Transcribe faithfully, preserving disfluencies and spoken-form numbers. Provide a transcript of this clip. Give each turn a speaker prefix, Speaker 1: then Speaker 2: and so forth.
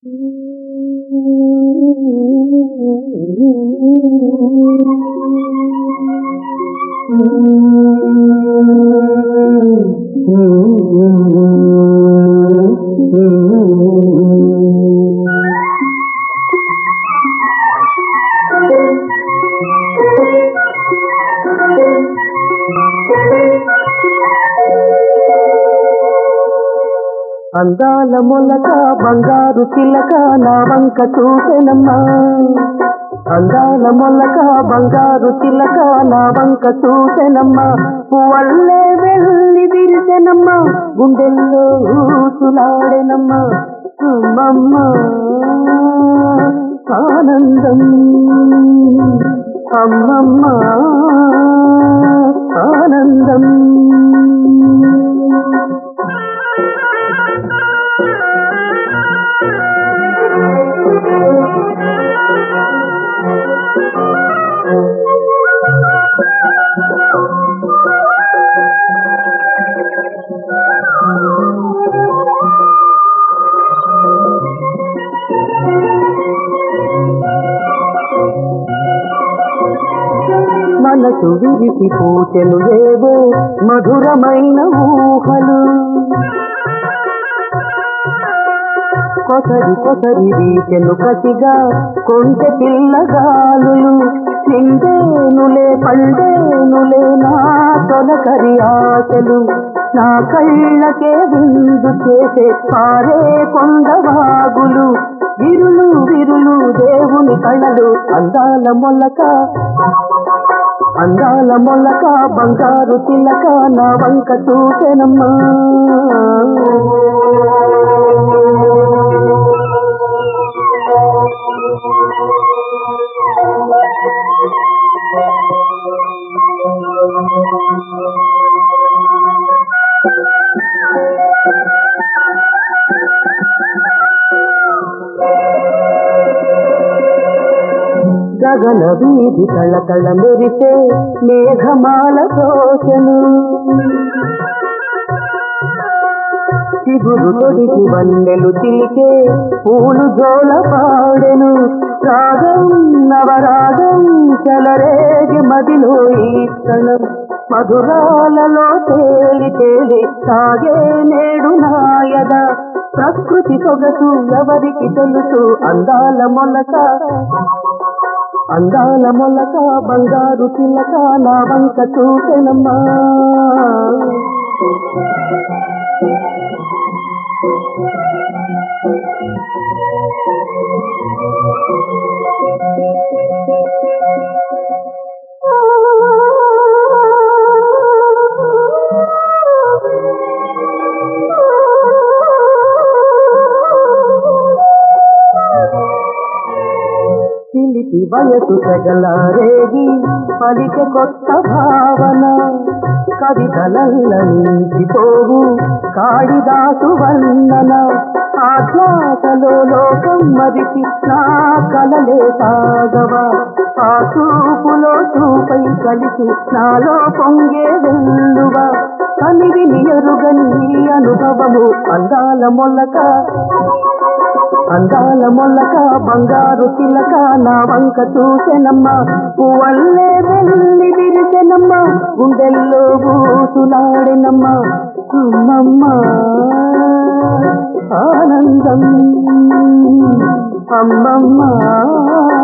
Speaker 1: అందాల మొలక బంగారు చిలక నా వంక చూసెనమ్మా. అందాల మొలక బంగారు చిలక నా వంక చూసెనమ్మా. పువ్వల్లే వెళ్ళి విరిసెనమ్మా, గుండెల్లో ఊసులాడెనమ్మా. అమ్మమ్మ ఆనందం, అమ్మమ్మ ఆనందం. మనసు విరిసి పూచెను ఏవో మధురమైన ఊహలు, కొసరి కొసరి వీచెను కసిగా కొంచె పిల్లగాలులు. నిండేనులే పండేనులే నా తొలకరి ఆశలు, నా కళ్ళకే విందు చేసే పారే కొండవాగులు. విరులు విరులు దేవుని కళలు, అందాల మొలక అందాల మొలక బంగారు చిలక నా వంక చూసెనమ్మా. గగన వీధి కళకళ మెరిసే మేఘమాల తోచెను, చిగురు తొడికి వన్నెలు చిలికే పూలు జోల పాడెను. రాగం నవరాగం చలరేగి మదిలో ఈ క్షణం, మధురాలలో తేలి తేలి సాగే నేడు నాయద. ప్రకృతి సొగసు ఎవరికి తెలుసు, అందాల మొలక అందాల మొలక బంగారు చిలక నా వంక చూసెనమ్మా. చిలిపి వయసు తెగలారేగి పలికె కొత్త భావన, కవితలల్ల నించిపోవు కాళిదాసు వర్ణన. ఆధ్యాసలో లోకం మరిచి నా కలలే సాగవా, ఆ చూపులో చూపై కలిసి నాలో పొంగే వెల్లువా. కనివి నియరుగని అనుభవము, అందాల మొలక అందాల మొలక బంగారు చిలక నా వంక చూసెనమ్మా. పువ్వల్లే వెళ్ళి విరిసెనమ్మా, గుండెల్లో ఊసులాడెనమ్మా. అమ్మమ్మ ఆనందం, అమ్మమ్మ